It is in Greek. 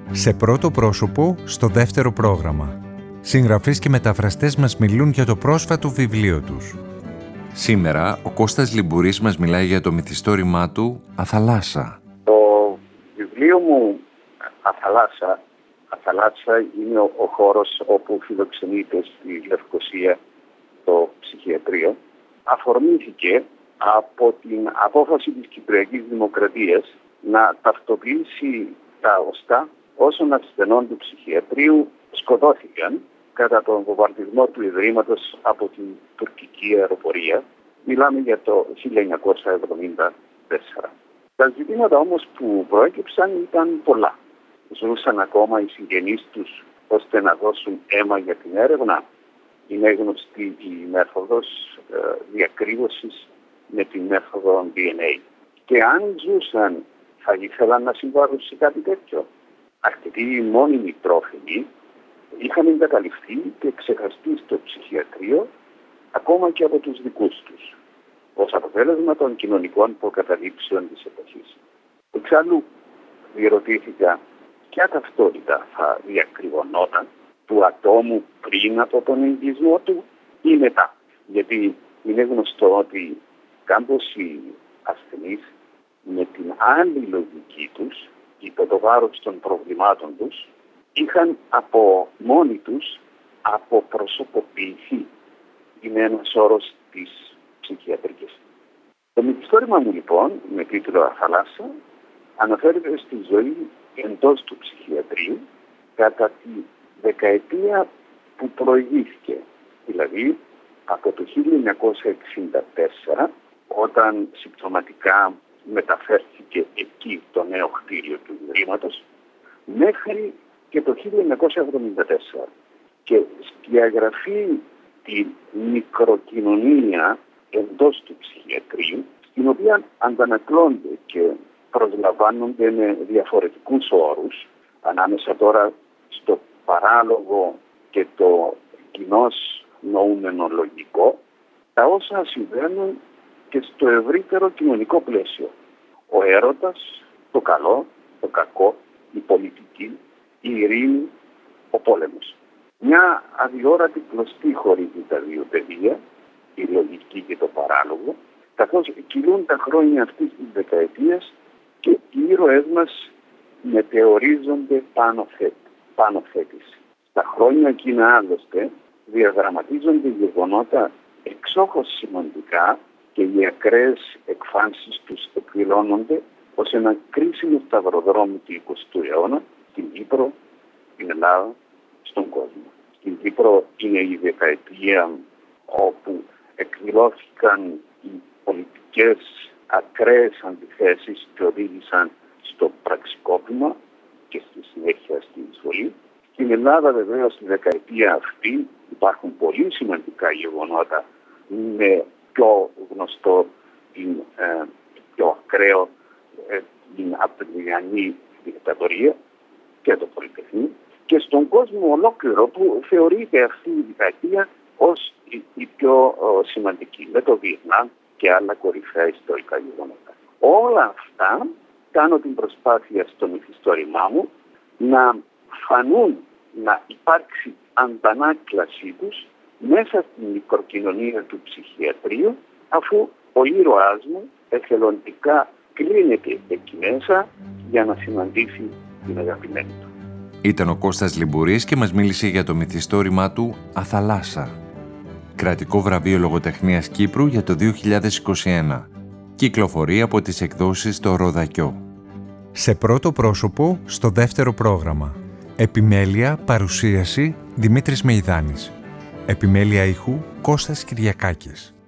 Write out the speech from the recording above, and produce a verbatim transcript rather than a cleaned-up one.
Σε πρώτο πρόσωπο, στο δεύτερο πρόγραμμα. Συγγραφείς και μεταφραστές μας μιλούν για το πρόσφατο βιβλίο τους. Σήμερα, ο Κώστας Λιμπουρής μας μιλάει για το μυθιστόρημά του «Αθαλάσσα». Το βιβλίο μου «Αθαλάσσα», Αθαλάσσα είναι ο, ο χώρος όπου φιλοξενείται στη Λευκοσία το ψυχιατρίο. Αφορμήθηκε από την απόφαση της Κυπριακής Δημοκρατίας να ταυτοποιήσει τα οστά όσων ασθενών του ψυχιατρίου σκοτώθηκαν κατά τον βομβαρδισμό του Ιδρύματος από την τουρκική αεροπορία. Μιλάμε για το χίλια εννιακόσια εβδομήντα τέσσερα. Τα ζητήματα όμως που προέκυψαν ήταν πολλά. Ζούσαν ακόμα οι συγγενείς τους ώστε να δώσουν αίμα για την έρευνα. Είναι γνωστή η μέθοδος ε, διακρύβωσης με τη μέθοδο ντι εν έι. Και αν ζούσαν, θα ήθελαν να συμβάλλουν σε κάτι τέτοιο. Αρκετοί μόνιμοι τρόφιμοι είχαν εγκαταλειφθεί και ξεχαστεί στο ψυχιατρίο ακόμα και από τους δικούς τους, ως αποτέλεσμα των κοινωνικών προκαταλήψεων της εποχής. Εξάλλου, διερωτήθηκα ποια ταυτότητα θα διακριβωνόταν του ατόμου πριν από τον εγκλισμό του ή μετά. Γιατί είναι γνωστό ότι κάμποσοι ασθενείς με την άλλη λογική τους, υπό το βάρος των προβλημάτων τους, είχαν από μόνοι τους αποπροσωποποιηθεί. Είναι ένας όρος της ψυχιατρικής. Το μυθιστόρημα μου λοιπόν, με τίτλο «Αθαλάσσα», αναφέρεται στη ζωή εντός του ψυχιατρίου κατά τη δεκαετία που προηγήθηκε, δηλαδή από το χίλια εννιακόσια εξήντα τέσσερα, όταν συμπτωματικά μεταφέρθηκε εκεί το νέο κτίριο του Ιδρύματος, μέχρι και το χίλια εννιακόσια εβδομήντα τέσσερα. Και διαγραφεί τη μικροκοινωνία εντός του ψυχιατρίου, στην οποία αντανακλώνται και προσλαμβάνονται με διαφορετικούς όρους, ανάμεσα τώρα στο παράλογο και το κοινώς νοούμενο λογικό, τα όσα συμβαίνουν και στο ευρύτερο κοινωνικό πλαίσιο. Ο έρωτας, το καλό, το κακό, η πολιτική, η ειρήνη, ο πόλεμος. Μια αδιόρατη κλωστή χωρίζει τα δύο πεδία, η λογική και το παράλογο, καθώς κυλούν τα χρόνια αυτής της δεκαετίας και οι ήρωές μας μετεωρίζονται πάνω, θέ, πάνω θέτης. Στα χρόνια εκείνα άλλωστε διαδραματίζονται γεγονότα εξόχως σημαντικά και οι ακραίες εκφάνσεις τους εκδηλώνονται ως ένα κρίσιμο σταυροδρόμι του εικοστού αιώνα στην Κύπρο, στην Ελλάδα, στον κόσμο. Στην Κύπρο είναι η δεκαετία όπου εκδηλώθηκαν οι πολιτικές ακραίες αντιθέσεις και οδήγησαν στο πραξικόπημα και στη συνέχεια στην εισβολή. Στην Ελλάδα βεβαίως στη δεκαετία αυτή υπάρχουν πολύ σημαντικά γεγονότα, με πιο γνωστό την ε, πιο ακραίο ε, την απτυλιανή δικτατορία και το Πολυτεχνείο, και στον κόσμο ολόκληρο που θεωρείται αυτή η δεκαετία ως η, η πιο ο, σημαντική, με το Βιετνάμ και άλλα κορυφαία ιστορικά γεγονότα. Όλα αυτά κάνω την προσπάθεια στο μυθιστόρημά μου να φανούν, να υπάρξει αντανάκλασή τους μέσα στην μικροκοινωνία του ψυχιατρίου, αφού ο ήρωάς μου εθελοντικά κλείνεται εκεί μέσα για να συναντήσει την αγαπημένη του. Ήταν ο Κώστας Λιμπουρής και μας μίλησε για το μυθιστόρημά του «Αθαλάσσα». Κρατικό βραβείο λογοτεχνίας Κύπρου για το δύο χιλιάδες είκοσι ένα. Κυκλοφορεί από τις εκδόσεις «Το Ροδακιό». Σε πρώτο πρόσωπο, στο δεύτερο πρόγραμμα. Επιμέλεια, παρουσίαση, Δημήτρης Μεϊδάνης. Επιμέλεια ήχου, Κώστας Κυριακάκης.